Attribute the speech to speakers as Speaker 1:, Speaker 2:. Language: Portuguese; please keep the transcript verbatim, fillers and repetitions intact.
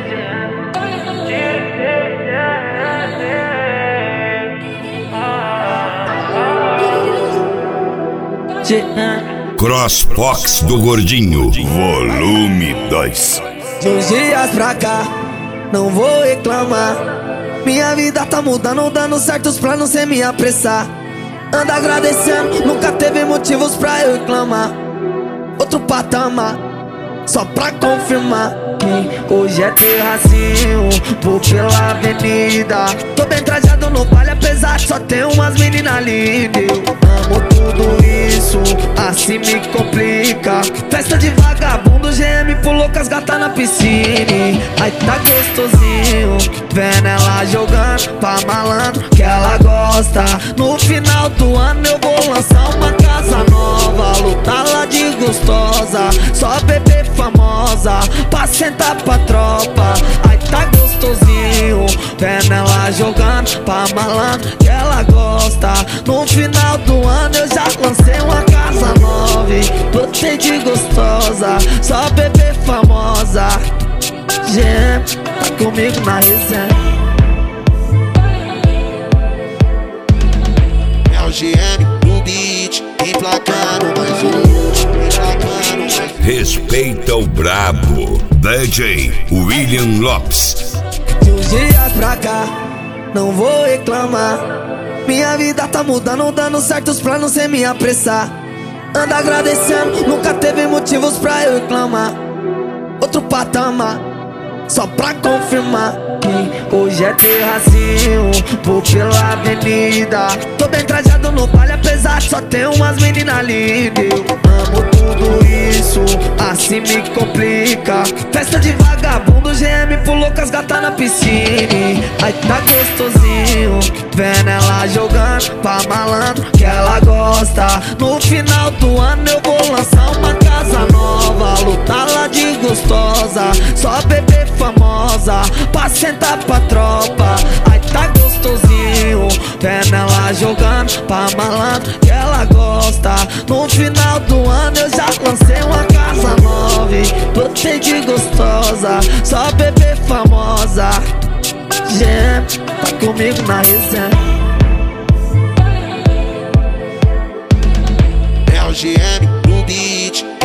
Speaker 1: Crossbox do Gordinho, volume dois.
Speaker 2: De uns dias pra cá, não vou reclamar. Minha vida tá mudando, dando certos planos sem me apressar. Anda agradecendo, nunca teve motivos pra eu reclamar. Outro patamar, só pra confirmar que hoje é terracinho, vou pela avenida. Tô bem trajado no baile, apesar de só ter umas meninas lindas. Eu amo tudo isso, assim me complica. Festa de vagabundo, G M pulou com as gatas na piscina. Aí tá gostosinho, vendo ela jogando pra malandro que ela gosta. No final do ano eu vou lançar uma casa nova, lutar lá de gostosa, só bebê famosa, pra sentar pra tropa. Aí tá gostosinho, vendo ela jogando pra malandro que ela gosta. No final do ano eu já lancei uma casa nova, botei de gostosa, só bebê famosa. G M, tá comigo na resenha.
Speaker 3: É o G M do beat, emplacando mais um, emplacando mais um.
Speaker 1: Respeita o brabo, D J William Lopes.
Speaker 2: De uns dias pra cá, não vou reclamar. Minha vida tá mudando, dando certos planos sem me apressar. Anda agradecendo, nunca teve motivos pra eu reclamar. Outro patamar, só pra confirmar que hoje é terracinho, vou pela avenida. Tô bem trajado no baile, apesar de só ter umas meninas lindas. Eu amo tudo isso, assim me complica. Festa de vagabundo, G M pulou com as gatas na piscina. Aí tá gostosinho, vendo ela jogando pra malandro que ela gosta. No final do ano eu vou lançar uma casa nova, lutar lá de gostosa, só bebê famosa, pra sentar pra tropa. Aí tá gostosinho, vendo ela jogando pra malandro que ela gosta. No final do ano eu já lancei uma casa nova, botei de gostosa, só bebê famosa. G M, tá comigo na resenha.
Speaker 3: É o G M do beat,